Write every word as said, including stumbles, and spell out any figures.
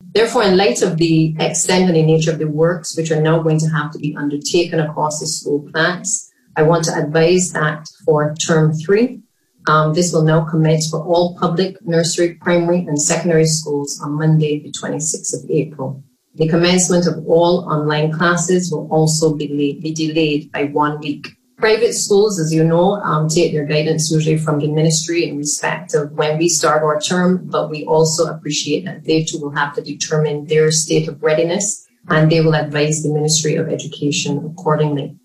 Therefore, in light of the extent and the nature of the works which are now going to have to be undertaken across the school plans, I want to advise that for term three, um, this will now commence for all public nursery, primary and secondary schools on Monday, the twenty-sixth of April. The commencement of all online classes will also be, late, be delayed by one week. Private schools, as you know, um, take their guidance usually from the ministry in respect of when we start our term, but we also appreciate that they too will have to determine their state of readiness, and they will advise the Ministry of Education accordingly.